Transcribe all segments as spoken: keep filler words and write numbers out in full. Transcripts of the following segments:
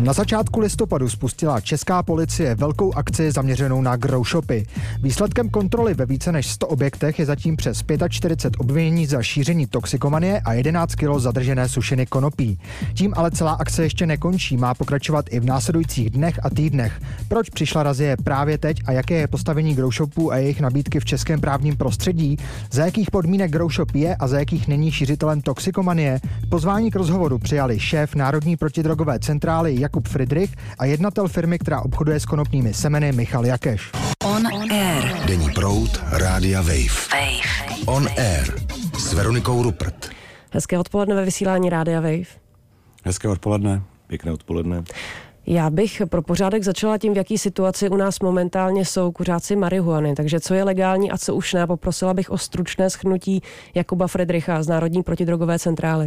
Na začátku listopadu spustila česká policie velkou akci zaměřenou na grow shopy. Výsledkem kontroly ve více než sto objektech je zatím přes čtyřicet pět obvinění za šíření toxikomanie a jedenáct kilo zadržené sušiny konopí. Tím ale celá akce ještě nekončí, má pokračovat i v následujících dnech a týdnech. Proč přišla razie právě teď a jaké je postavení grow shopů a jejich nabídky v českém právním prostředí? Za jakých podmínek grow shop je a za jakých není šířitelem toxikomanie? Pozvání k rozhovoru přijali šéf Národní protidrogové centrály Jakub Fridrich a jednatel firmy, která obchoduje s konopnými semeny, Michal Jakeš. On Air. Denní proud Rádia Wave. Wave. On Air s Veronikou Rupert. Hezké odpoledne ve vysílání Rádia Wave. Hezké odpoledne. Pěkné odpoledne. Já bych pro pořádek začala tím, v jaký situaci u nás momentálně jsou kuřáci marihuany. Takže co je legální a co už ne, poprosila bych o stručné shrnutí Jakuba Fridricha z Národní protidrogové centrály.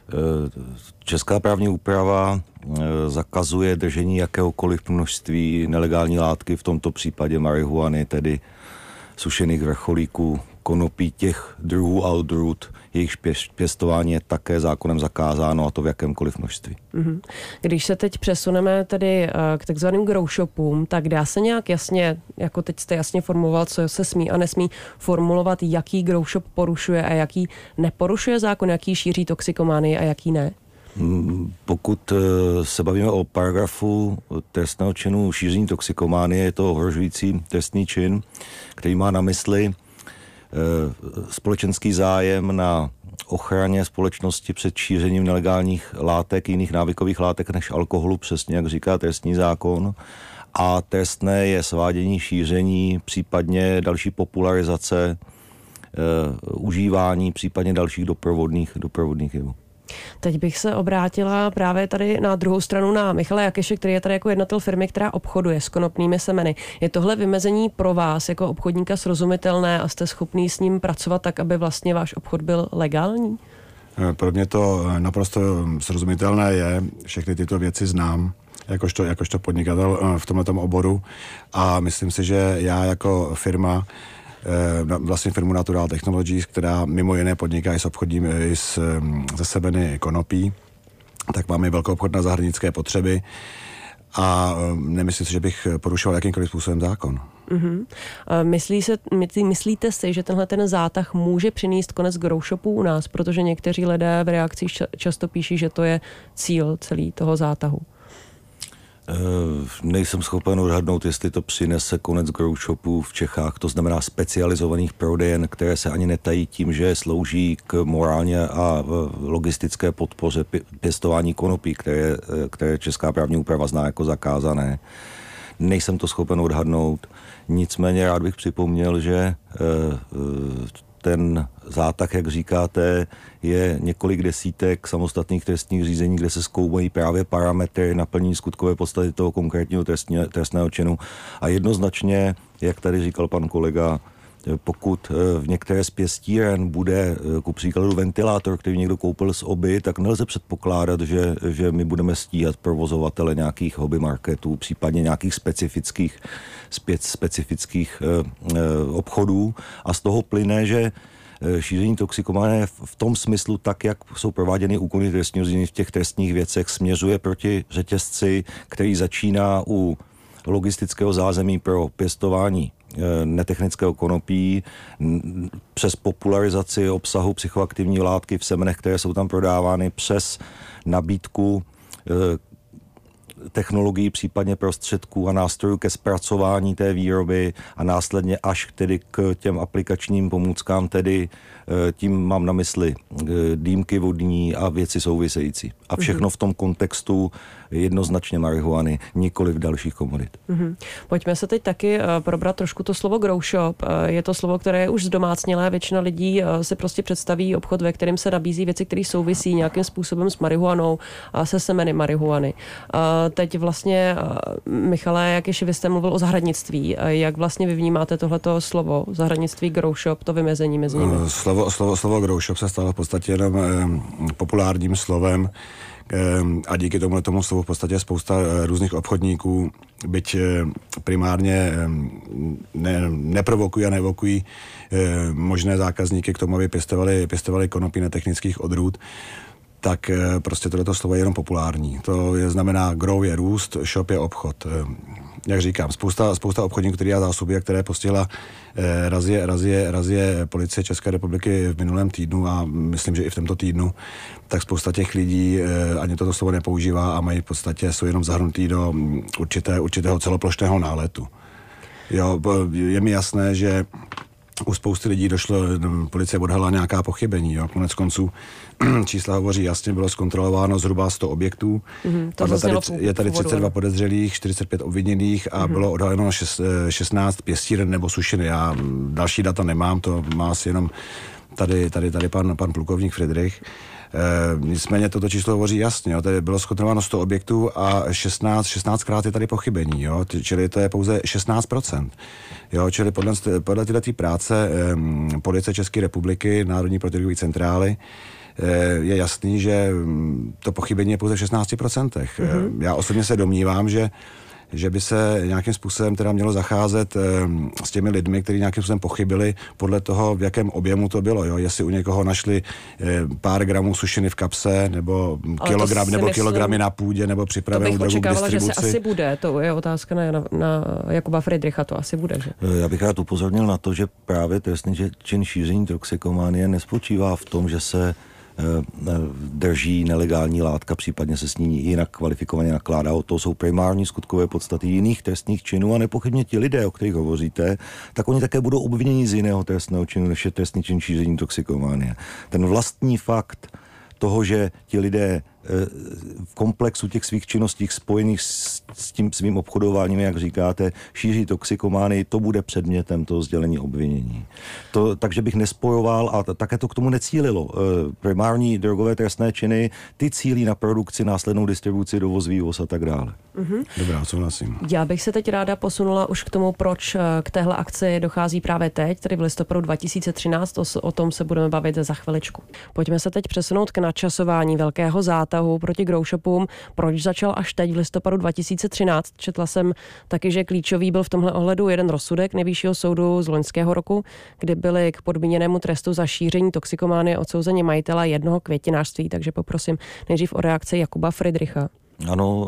Česká právní úprava zakazuje držení jakéhokoliv množství nelegální látky, v tomto případě marihuany, tedy sušených vrcholíků, konopí těch druhů a odrůd. Jejich pěstování je také zákonem zakázáno, a to v jakémkoliv množství. Mm-hmm. Když se teď přesuneme tedy k takzvaným grow shopům, tak dá se nějak jasně, jako teď jste jasně formuloval, co se smí a nesmí formulovat, jaký grow shop porušuje a jaký neporušuje zákon, jaký šíří toxikománii a jaký ne? Pokud se bavíme o paragrafu trestného činu šíření toxikománie, je to ohrožující trestný čin, který má na mysli společenský zájem na ochraně společnosti před šířením nelegálních látek, jiných návykových látek než alkoholu, přesně jak říká trestní zákon. A trestné je svádění, šíření, případně další popularizace, uh, užívání, případně dalších doprovodných, doprovodných jevů. Teď bych se obrátila právě tady na druhou stranu na Michala Jakeše, který je tady jako jednatel firmy, která obchoduje s konopnými semeny. Je tohle vymezení pro vás jako obchodníka srozumitelné a jste schopný s ním pracovat tak, aby vlastně váš obchod byl legální? Pro mě to naprosto srozumitelné je, všechny tyto věci znám, jakožto, jakožto podnikatel v tomto oboru, a myslím si, že já jako firma, vlastně firmu Natural Technologies, která mimo jiné podniká i s obchodním, i s, se semeny konopí, tak máme velkou obchod na zahraniční potřeby a nemyslím si, že bych porušoval jakýmkoliv způsobem zákon. Uh-huh. Myslí se, myslí, myslíte si, že tenhle ten zátah může přinést konec grow shopů u nás, protože někteří lidé v reakcích často píší, že to je cíl celý toho zátahu? Nejsem schopen odhadnout, jestli to přinese konec grow shopů v Čechách, to znamená specializovaných prodejen, které se ani netají tím, že slouží k morálně a logistické podpoře pěstování konopí, které, které česká právní úprava zná jako zakázané. Nejsem to schopen odhadnout, nicméně rád bych připomněl, že ten zátah, jak říkáte, je několik desítek samostatných trestních řízení, kde se zkoumají právě parametry naplnění skutkové podstaty toho konkrétního trestně, trestného činu. A jednoznačně, jak tady říkal pan kolega, pokud v některé z pěstíren bude ku příkladu ventilátor, který někdo koupil z oby, tak nelze předpokládat, že, že my budeme stíhat provozovatele nějakých hobby marketů, případně nějakých specifických, specifických eh, obchodů. A z toho plyne, že šíření toxikomanie v tom smyslu, tak jak jsou prováděny úkony trestního řízení v těch trestních věcech, směřuje proti řetězci, který začíná u logistického zázemí pro pěstování netechnického konopí přes popularizaci obsahu psychoaktivní látky v semenech, které jsou tam prodávány, přes nabídku technologií, případně prostředků a nástrojů ke zpracování té výroby a následně až tedy k těm aplikačním pomůckám, tedy tím mám na mysli dýmky vodní a věci související. A všechno v tom kontextu jednoznačně marihuany, nikoli v dalších komodit. Mm-hmm. Pojďme se teď taky uh, probrat trošku to slovo grow shop. Uh, je to slovo, které je už zdomácnělé. Většina lidí uh, si prostě představí obchod, ve kterém se nabízí věci, které souvisí nějakým způsobem s marihuanou a se semeny marihuany. Uh, teď vlastně, uh, Michale, jak ještě vy jste mluvil o zahradnictví, uh, jak vlastně vy vnímáte tohleto slovo, zahradnictví, grow shop, to vymezení mezi nimi? Uh, slovo, slovo, slovo grow shop se stalo v podstatě jenom uh, populárním slovem, a díky tomu tomu slovu v podstatě spousta různých obchodníků, byť primárně ne, neprovokují a neevokují možné zákazníky k tomu, aby pěstovali, pěstovali konopí netechnických odrůd, tak prostě tohleto slovo je jenom populární. To je, znamená grow je růst, shop je obchod. Jak říkám, spousta, spousta obchodníků, který já zásoby, které postihla eh, razie, razie, razie policie České republiky v minulém týdnu a myslím, že i v tomto týdnu, tak spousta těch lidí eh, ani toto slovo nepoužívá a mají v podstatě, jsou jenom zahrnutí do určité, určitého celoplošného náletu. Jo, je mi jasné, že u spousty lidí došlo, policie odhalila nějaká pochybení. Jo. Konec konců čísla hovoří jasně, bylo zkontrolováno zhruba sto objektů. Mm-hmm, to tady, je tady třicet dva podezřelých, čtyřicet pět obviněných a mm-hmm. bylo odhaleno šestnáct pěstíren nebo sušiny. Já další data nemám, to má asi jenom tady, tady, tady pan, pan plukovník Friedrich. E, nicméně toto číslo hovoří jasně, jo. Tady bylo zkontrolováno sto objektů a šestnáct, šestnáctkrát je tady pochybení, jo. Čili to je pouze šestnáct procent. Jo, čili podle, podle této práce e, Policie České republiky, Národní protidrogové centrály, e, je jasný, že to pochybení je pouze v šestnáct procent. Mm-hmm. E, já osobně se domnívám, že že by se nějakým způsobem teda mělo zacházet e, s těmi lidmi, kteří nějakým způsobem pochybili podle toho, v jakém objemu to bylo. Jo? Jestli u někoho našli e, pár gramů sušiny v kapse, nebo, kilogram, nebo myslím, kilogramy na půdě, nebo připravenou drogu k distribuci. To bych očekávala, že se asi bude. To je otázka na, na Jakuba Friedricha, to asi bude. Že? Já bych rád upozornil na to, že právě trestný čin šíření toxikomanie nespočívá v tom, že se drží nelegální látka, případně se s ní jinak kvalifikovaně nakládá. O to jsou primární skutkové podstaty jiných trestných činů a nepochybně ti lidé, o kterých hovoříte, tak oni také budou obviněni z jiného trestného činu, než je trestný čin šíření toxikomanie. Ten vlastní fakt toho, že ti lidé v komplexu těch svých činností spojených s, s tím svým obchodováním, jak říkáte, šíří toxikománii, to bude předmětem toho sdělení obvinění. To, takže bych nespojoval a t- také to k tomu necílilo. E, primární drogové trestné činy, ty cílí na produkci, následnou distribuci, dovoz, vývoz a tak dále. Mm-hmm. Dobrá, souhlasím. Já bych se teď ráda posunula už k tomu, proč k téhle akci dochází právě teď, tedy v listopadu dva tisíce třináct, o, o tom se budeme bavit za chviličku. Pojďme se teď přesunout k načasování velkého zátahu proti growshopům. Proč začal až teď v listopadu dva tisíce třináct? Četla jsem taky, že klíčový byl v tomhle ohledu jeden rozsudek Nejvyššího soudu z loňského roku, kdy byli k podmíněnému trestu za šíření toxikománie odsouzeni majitele jednoho květinářství, takže poprosím nejdřív o reakci Jakuba Friedricha. Ano,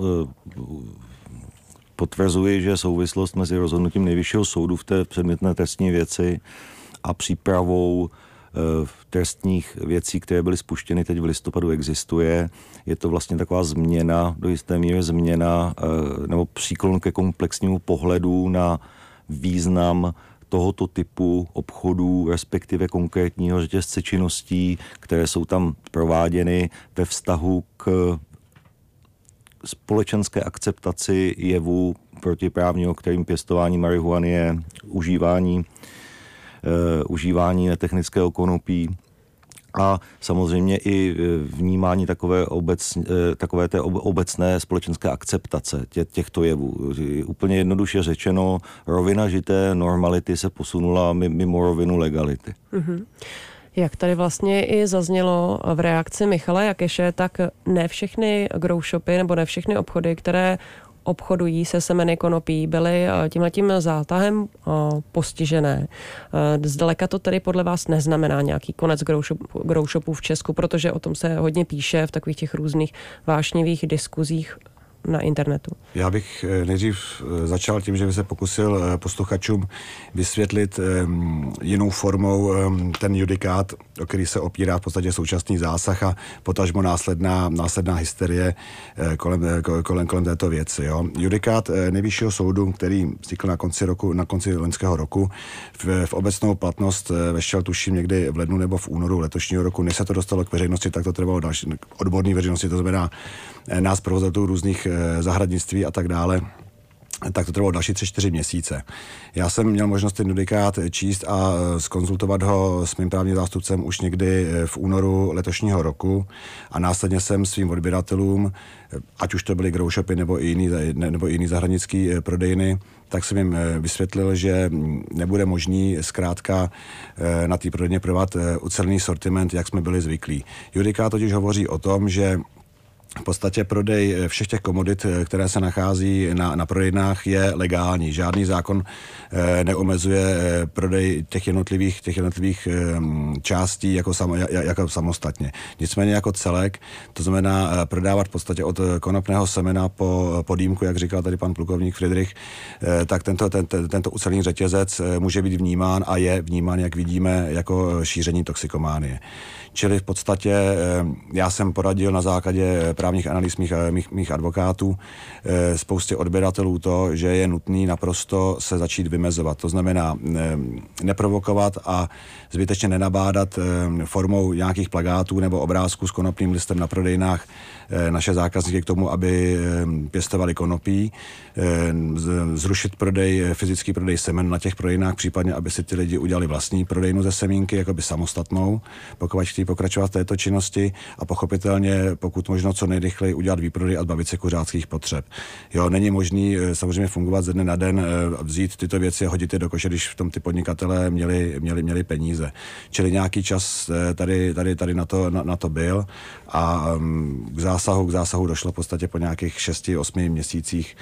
potvrzuji, že souvislost mezi rozhodnutím Nejvyššího soudu v té předmětné trestní věci a přípravou v trestních věcí, které byly spuštěny teď v listopadu, existuje. Je to vlastně taková změna, do jisté míry změna nebo příklon ke komplexnímu pohledu na význam tohoto typu obchodů, respektive konkrétního řetězce činností, které jsou tam prováděny ve vztahu k společenské akceptaci jevu protiprávního, kterým pěstování marihuany je, užívání Uh, užívání netechnického konopí a samozřejmě i vnímání takové, obec, takové té obecné společenské akceptace tě, těchto jevů. Úplně jednoduše řečeno, rovina žité normality se posunula mimo rovinu legality. Mm-hmm. Jak tady vlastně i zaznělo v reakci Michala Jakeše, tak ne všechny growshopy nebo ne všechny obchody, které obchodují se semeny konopí, byly tímhletím zátahem postižené. Zdaleka to tedy podle vás neznamená nějaký konec growshopů v Česku, protože o tom se hodně píše v takových těch různých vášnivých diskuzích na internetu. Já bych nejdřív začal tím, že bych se pokusil posluchačům vysvětlit jinou formou ten judikát, o který se opírá v podstatě současný zásah a potažmo následná, následná hysterie kolem, kolem, kolem této věci. Jo. Judikát Nejvyššího soudu, který vznikl na konci roku, na konci loňského roku, v, v obecnou platnost vešel tuším někdy v lednu nebo v únoru letošního roku. Než se to dostalo k veřejnosti, tak to trvalo další odborné veřejnosti, to znamená nás provozatelů různých zahradnictví a tak dále, tak to trvalo další tři, čtyři měsíce. Já jsem měl možnost ten judikát číst a zkonzultovat ho s mým právním zástupcem už někdy v únoru letošního roku a následně jsem svým odběratelům, ať už to byly growshopy nebo i jiný, nebo jiný zahradnický prodejny, tak jsem jim vysvětlil, že nebude možný zkrátka na té prodejně prodávat ucelený sortiment, jak jsme byli zvyklí. Judikát totiž hovoří o tom, že v podstatě prodej všech těch komodit, které se nachází na, na prodejnách, je legální. Žádný zákon e, neomezuje e, prodej těch jednotlivých, těch jednotlivých e, částí jako, samo, jako samostatně. Nicméně jako celek, to znamená e, prodávat v podstatě od konopného semena po, po dýmku, jak říkal tady pan plukovník Friedrich, e, tak tento, ten, tento ucelený řetězec e, může být vnímán a je vnímán, jak vidíme, jako šíření toxikománie. Čili v podstatě já jsem poradil na základě právních analýz mých, mých, mých advokátů spoustě odběratelů to, že je nutný naprosto se začít vymezovat. To znamená neprovokovat a zbytečně nenabádat formou nějakých plakátů nebo obrázků s konopným listem na prodejnách naše zákazníky k tomu, aby pěstovali konopí, zrušit prodej, fyzický prodej semen na těch prodejnách, případně aby si ty lidi udělali vlastní prodejnu ze semínky, jakoby samostatnou, pokud chtějí pokračovat v této činnosti a pochopitelně, pokud možno co nejrychleji udělat výprodej a zbavit se kuřáckých potřeb. Jo, není možný samozřejmě fungovat ze dne na den, vzít tyto věci a hodit je do koše, když v tom ty podnikatelé měli, měli, měli peníze. Čili nějaký čas tady, tady, tady na, to, na, na to byl a k zásahu, k zásahu došlo v podstatě po nějakých šesti, osmi měsících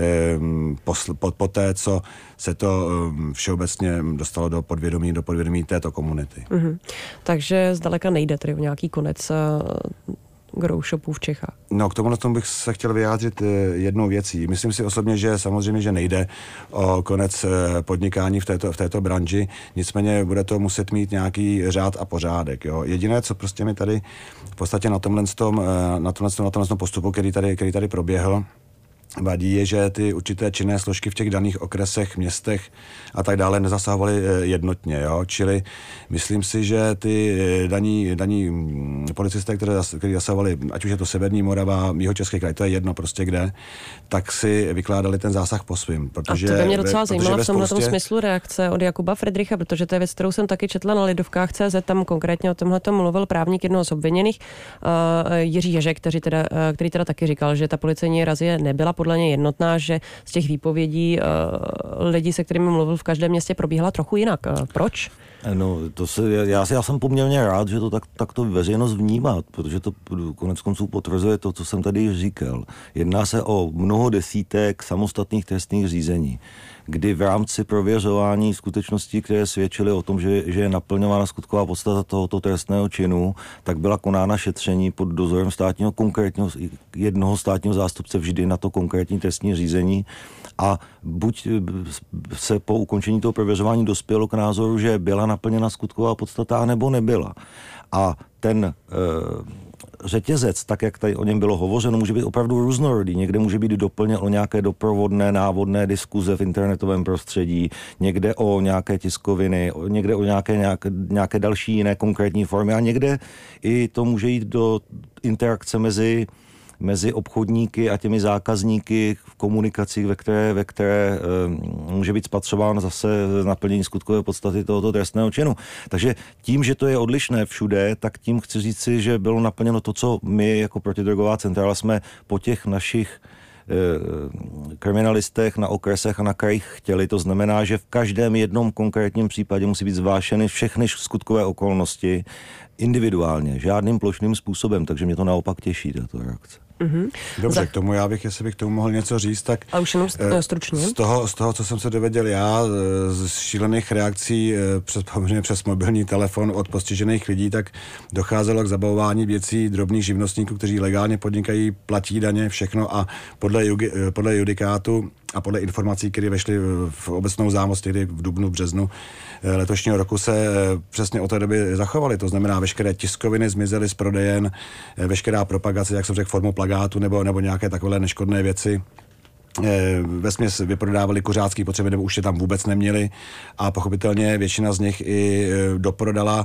po, po, po té, co se to všeobecně dostalo do podvědomí, do podvědomí této komunity. Mm-hmm. Takže zdaleka nejde tedy o nějaký konec uh, grow shopů v Čechách. No, k tomu, tomu bych se chtěl vyjádřit jednou věcí. Myslím si osobně, že samozřejmě, že nejde o konec podnikání v této, v této branži, nicméně bude to muset mít nějaký řád a pořádek. Jo. Jediné, co prostě mi tady v podstatě na tomhle, tom, na tomhle, na tomhle postupu, který tady, který tady proběhl, vadí, je, že ty určité činné složky v těch daných okresech, městech a tak dále nezasahovaly jednotně. Jo? Čili myslím si, že ty daní, daní policisté, které, které zasahovali, ať už je to Severní Morava, Jihočeský kraj, to je jedno prostě kde, tak si vykládali ten zásah po svým. Protože, a to by mě docela zajímalo v tomhle spoustě... smyslu reakce od Jakuba Friedricha, protože to je věc, kterou jsem taky četla na Lidovkách tečka cé zet, tam konkrétně o tomhle mluvil právník jednoho z obviněných, uh, Jiří Ježek, který teda, uh, který teda taky říkal, že ta policejní razie nebyla podle něj jednotná, že z těch výpovědí uh, lidí, se kterými mluvil v každém městě, probíhala trochu jinak. Uh, proč? No, to se, já, já jsem poměrně rád, že to tak, tak to veřejnost vnímá, protože to konec konců potvrzuje to, co jsem tady říkal. Jedná se o mnoho desítek samostatných trestných řízení, kdy v rámci prověřování skutečností, které svědčily o tom, že, že je naplňována skutková podstata tohoto trestného činu, tak byla konána šetření pod dozorem státního konkrétního jednoho státního zástupce vždy na to konkrétní trestní řízení a buď se po ukončení toho prověřování dospělo k názoru, že byla naplněna skutková podstata, nebo nebyla. A ten e, řetězec, tak jak tady o něm bylo hovořeno, může být opravdu různorodý. Někde může být doplněn o nějaké doprovodné, návodné diskuze v internetovém prostředí, někde o nějaké tiskoviny, někde o nějaké, nějaké, nějaké další jiné konkrétní formy a někde i to může jít do interakce mezi mezi obchodníky a těmi zákazníky v komunikacích, ve které, ve které e, může být spatřován zase naplnění skutkové podstaty tohoto trestného činu. Takže tím, že to je odlišné všude, tak tím chci říci, že bylo naplněno to, co my jako protidrogová centrála jsme po těch našich e, kriminalistech na okresech a na krajích chtěli. To znamená, že v každém jednom konkrétním případě musí být zváženy všechny skutkové okolnosti individuálně, žádným plošným způsobem, takže mě to naopak těší, tato reakce. Mm-hmm. Dobře, k tomu já bych, jestli bych k tomu mohl něco říct, tak a už jenom stručně. Z toho, z toho, co jsem se dověděl já, z šílených reakcí přes, přes mobilní telefon od postižených lidí, tak docházelo k zabavování věcí drobných živnostníků, kteří legálně podnikají, platí daně, všechno a podle, podle judikátu a podle informací, které vešly v obecnou zámoc někdy v dubnu, v březnu letošního roku, se přesně od té doby zachovaly. To znamená, veškeré tiskoviny zmizely z prodejen, veškerá propagace, jak jsem řekl, formou plakátu nebo, nebo nějaké takové neškodné věci. Vesměs vyprodávali kuřácký potřeby, nebo už je tam vůbec neměli a pochopitelně většina z nich i doprodala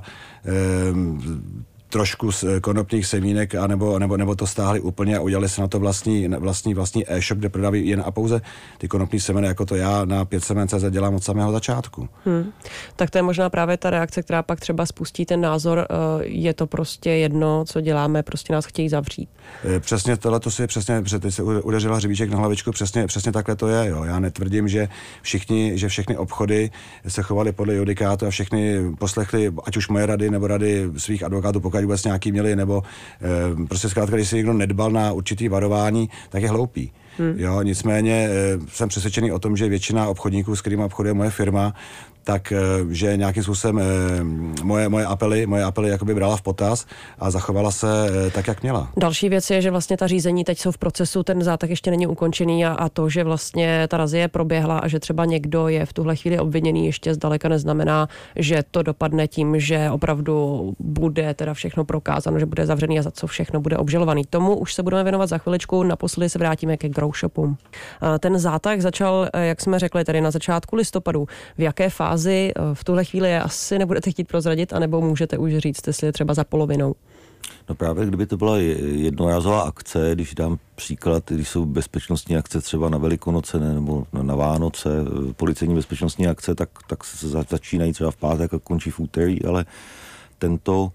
trošku z konopních semínek, anebo, nebo, nebo to stáhli úplně a udělali se na to vlastní, vlastní, vlastní e-shop, kde prodávají jen a pouze ty konopní semeny, jako to já na pět semen tečka cé zet dělám od samého začátku. Hmm. Tak to je možná právě ta reakce, která pak třeba spustí ten názor, je to prostě jedno, co děláme, prostě nás chtějí zavřít. Přesně tohle to si přesně, teď se udeřila hřebíček na hlavičku, přesně, přesně takhle to je. Jo. Já netvrdím, že, všichni, že všechny obchody se chovaly podle judikátu a všechny poslechli, ať už moje rady nebo rady svých advokátů, pokud mají vůbec nějaký měli, nebo e, prostě zkrátka, když si někdo nedbal na určitý varování, tak je hloupý. Hmm. Jo, nicméně e, jsem přesvědčený o tom, že většina obchodníků, s kterými obchoduje moje firma, tak že nějakým způsobem moje, moje apely, moje apely jakoby brala v potaz a zachovala se tak, jak měla. Další věc je, že vlastně ta řízení teď jsou v procesu, ten zátah ještě není ukončený a, a to, že vlastně ta razie proběhla a že třeba někdo je v tuhle chvíli obviněný, ještě zdaleka neznamená, že to dopadne tím, že opravdu bude teda všechno prokázáno, že bude zavřený a za co všechno bude obžalovaný. Tomu už se budeme věnovat za chviličku, naposledy se vrátíme ke grow shopům. Ten zátah začal, jak jsme řekli, tady na začátku listopadu. V jaké fázi v tuhle chvíli je asi nebudete chtít prozradit, anebo můžete už říct, jestli je třeba za polovinou? No právě kdyby to byla jednorázová akce, když dám příklad, když jsou bezpečnostní akce třeba na Velikonoce nebo na Vánoce, policejní bezpečnostní akce, tak, tak se začínají třeba v pátek a končí v úterý, ale tento,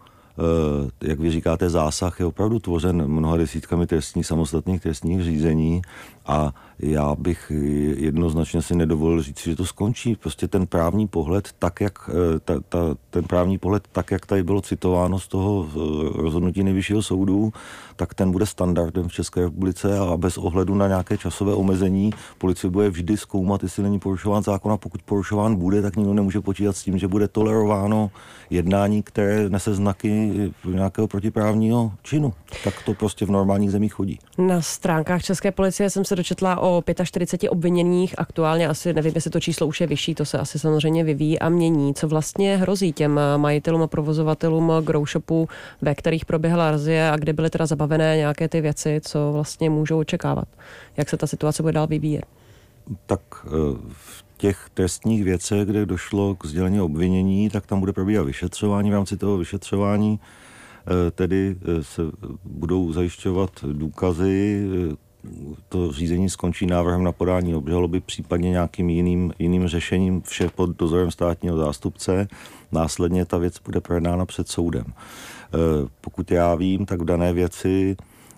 jak vy říkáte, zásah je opravdu tvořen mnoha desítkami trestních, samostatných trestních řízení a já bych jednoznačně si nedovolil říct, že to skončí. Prostě ten právní pohled, tak jak, ta, ta, ten právní pohled, tak jak tady bylo citováno z toho rozhodnutí Nejvyššího soudu, tak ten bude standardem v České republice a bez ohledu na nějaké časové omezení policie bude vždy zkoumat, jestli není porušován zákon a pokud porušován bude, tak nikdo nemůže počítat s tím, že bude tolerováno jednání, které nese znaky nějakého protiprávního činu. Tak to prostě v normálních zemích chodí. Na stránkách České policie jsem se dočetla o čtyřiceti pěti obviněných. Aktuálně asi nevím, jestli to číslo už je vyšší, to se asi samozřejmě vyvíjí a mění. Co vlastně hrozí těm majitelům a provozovatelům grow shopů, ve kterých proběhla razie a kde byly teda zabavené nějaké ty věci, co vlastně můžou očekávat? Jak se ta situace bude dál vyvíjet? Tak v těch trestních věcech, kde došlo k sdělení obvinění, tak tam bude probíhat vyšetřování. V rámci toho vyšetřování tedy se budou zajišťovat důkazy. To řízení skončí návrhem na podání obžaloby, případně nějakým jiným, jiným řešením, vše pod dozorem státního zástupce. Následně ta věc bude projednána před soudem. Pokud já vím, tak v dané věci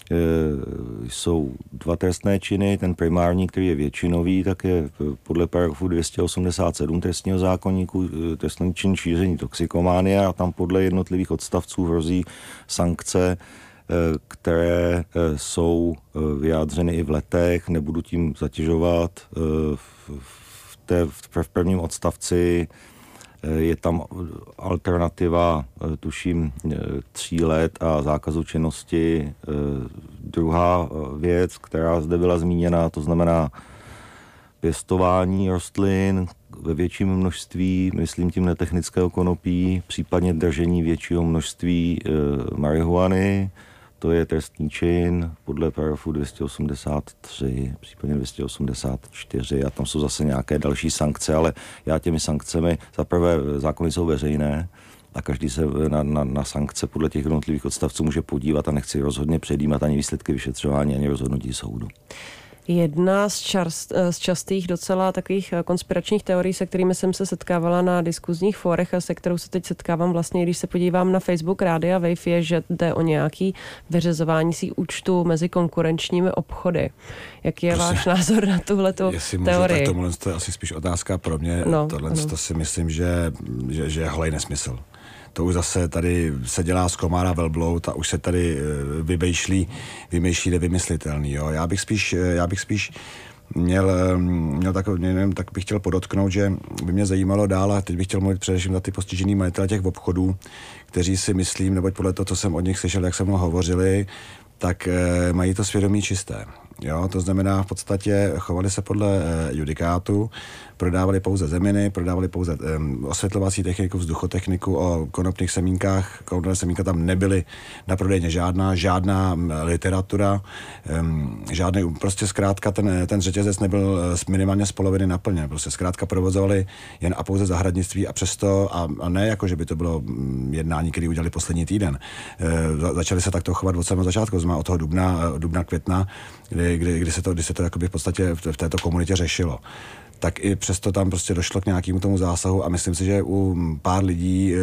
jsou dva trestné činy. Ten primární, který je většinový, tak je podle paragrafu dvě stě osmdesát sedm trestního zákoníku trestný čin šíření toxikománie a tam podle jednotlivých odstavců hrozí sankce, které jsou vyjádřeny i v letech, nebudu tím zatěžovat. V, té, v prvním odstavci je tam alternativa, tuším, tří let a zákazu činnosti. Druhá věc, která zde byla zmíněna, to znamená pěstování rostlin ve větším množství, myslím tím netechnického konopí, případně držení většího množství marihuany. To je trestný čin podle paragrafu dvě stě osmdesát tři, případně dvě stě osmdesát čtyři a tam jsou zase nějaké další sankce, ale já těmi sankcemi, za prvé zákony jsou veřejné a každý se na, na, na sankce podle těch jednotlivých odstavců může podívat a nechci rozhodně předjímat ani výsledky vyšetřování, ani rozhodnutí soudu. Jedna z, čast, z častých docela takových konspiračních teorií, se kterými jsem se setkávala na diskuzních fórech a se kterou se teď setkávám vlastně, když se podívám na Facebook Rádia Wave, je, že jde o nějaký vyřizování si účtu mezi konkurenčními obchody. Jaký je prostě váš názor na tuhletu teorii? Tak tomuhle to je asi spíš otázka pro mě. No, Tohle to si myslím, že, že, že je holej nesmysl. To už zase tady se dělá z komára velbloud a už se tady vymýšlí, vymýšlí nevymyslitelný. Jo. Já bych spíš, já bych spíš měl, měl takový, nevím, tak bych chtěl podotknout, že by mě zajímalo dál a teď bych chtěl mluvit především za ty postižený majitele těch obchodů, kteří si myslím, neboť podle toho, co jsem od nich slyšel, jak se mnou hovořili, tak e, mají to svědomí čisté. Jo, to znamená v podstatě chovali se podle e, judikátu, prodávali pouze zeminy, prodávali pouze e, osvětlovací techniku, vzduchotechniku, o konopných semínkách, konopné semínka tam nebyly na prodejně žádná, žádná literatura, e, žádný, prostě zkrátka ten, ten řetězec nebyl minimálně z poloviny naplněn, prostě zkrátka provozovali jen a pouze zahradnictví a přesto, a, a ne jako, že by to bylo jednání, který udělali poslední týden. E, začali se takto chovat od samého začátku, znamená od toho dubna, dubna května, kdy, kdy, kdy se to, kdy se to jakoby v podstatě v, v této komunitě řešilo. Tak i přesto tam prostě došlo k nějakému tomu zásahu a myslím si, že u pár lidí,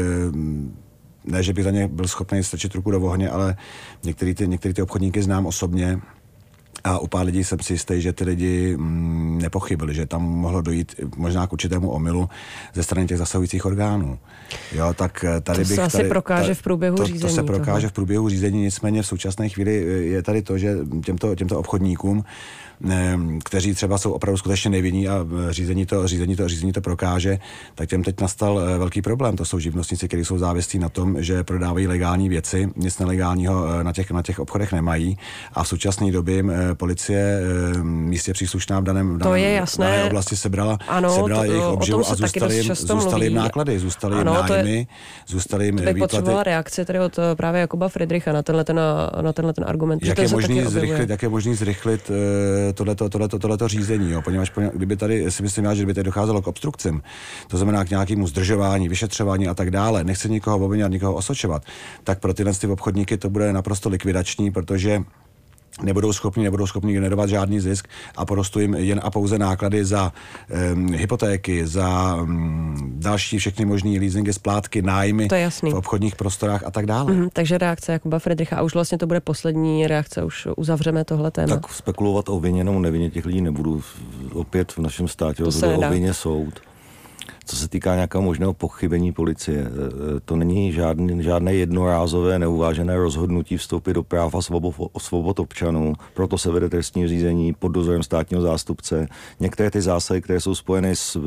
ne, že bych za ně byl schopný strčit ruku do ohně, ale některý ty, některý ty obchodníky znám osobně A u pár lidí jsem si jistý, že ty lidi mm, nepochybili, že tam mohlo dojít možná k určitému omylu ze strany těch zasahujících orgánů. Jo, tak tady to bych se asi tady, prokáže v průběhu to, řízení. To se prokáže toho. v průběhu řízení, nicméně v současné chvíli je tady to, že těmto, těmto obchodníkům, kteří třeba jsou opravdu skutečně nevinní a řízení to, řízení to, řízení to prokáže, tak těm teď nastal velký problém. To jsou živnostníci, kteří jsou závislí na tom, že prodávají legální věci, nic nelegálního na těch, na těch obchodech nemají a v současné době jim policie místě příslušná v daném, v daném, to je jasné. dané oblasti sebrala, ano, sebrala to, jejich obživu a zůstaly jim, zůstaly jim náklady, zůstaly jim nájmy, zůstaly jim výplaty. To bych potřebovala reakce tady od právě Jakuba Friedricha na tenhle ten, na tenhle ten argument. Jak je, možný zrychlit, jak je možný zrychlit tohleto, tohleto, tohleto řízení, jo? Poněvadž kdyby tady, si myslím já, že by tady docházelo k obstrukcím, to znamená k nějakému zdržování, vyšetřování a tak dále, nechci nikoho obvinit, nikoho osočovat, tak pro tyhle ty obchodníky to bude naprosto likvidační, protože nebudou schopni, nebudou schopni generovat žádný zisk a porostou jim jen a pouze náklady za um, hypotéky, za um, další všechny možný leasingy, splátky, nájmy v obchodních prostorách a tak dále. Mm, takže reakce Jakuba Friedricha a už vlastně to bude poslední reakce, už uzavřeme tohle téma. Tak spekulovat o vině nebo nevině těch lidí nebudu. Opět v našem státě rozhoduje o vině soud. Co se týká nějakého možného pochybení policie, to není žádný, žádné jednorázové neuvážené rozhodnutí vstoupit do práv a svobod, svobod občanů. Proto se vede trestní řízení pod dozorem státního zástupce. Některé ty zásahy, které jsou spojeny s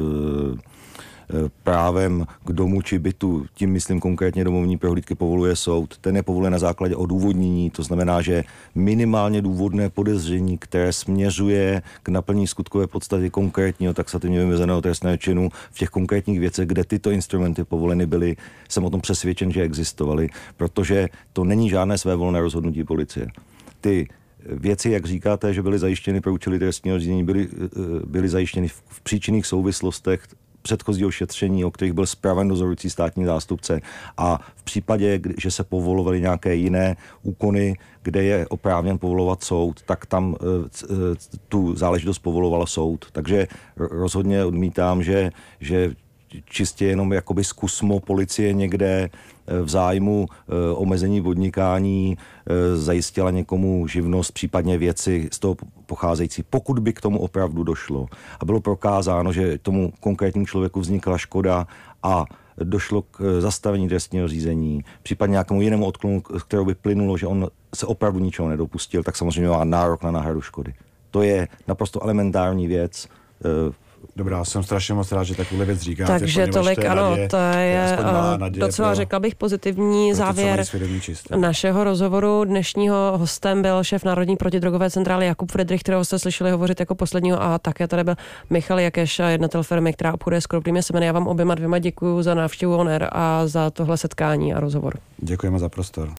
právem k domu či bytu, tím myslím konkrétně domovní prohlídky povoluje soud. Ten je povoluje na základě odůvodnění, to znamená, že minimálně důvodné podezření, které směřuje k naplnění skutkové podstaty konkrétního taxativně vymezeného trestného činu v těch konkrétních věcech, kde tyto instrumenty povoleny byly, jsem o tom přesvědčen, že existovaly, protože to není žádné svévolné rozhodnutí policie. Ty věci, jak říkáte, že byly zajištěny pro účely trestního řízení, byly, byly zajištěny v, v příčinných souvislostech předchozího šetření, o kterých byl zpraven dozorující státní zástupce a v případě, že se povolovaly nějaké jiné úkony, kde je oprávněn povolovat soud, tak tam tu záležitost povoloval soud. Takže rozhodně odmítám, že, že čistě jenom jakoby zkusmo policie někde v zájmu e, omezení podnikání e, zajistila někomu živnost, případně věci z toho pocházející. Pokud by k tomu opravdu došlo a bylo prokázáno, že tomu konkrétnímu člověku vznikla škoda a došlo k zastavení trestního řízení, případně nějakému jinému odklonu, z kterého by plynulo, že on se opravdu ničeho nedopustil, tak samozřejmě má nárok na náhradu škody. To je naprosto elementární věc. E, Dobrá, jsem strašně moc rád, že takovou věc říkáte. Takže tolik, ano, naděje, to je naděje, docela pro, řekla bych pozitivní závěr našeho rozhovoru. Dnešního hostem byl šéf Národní protidrogové centrály Jakub Friedrich, kterého jste slyšeli hovořit jako posledního, a také tady byl Michal Jakeš, jednatel firmy, která obchoduje s konopnými semeny. Já vám oběma dvěma děkuju za návštěvu On Air a za tohle setkání a rozhovor. Děkujeme za prostor.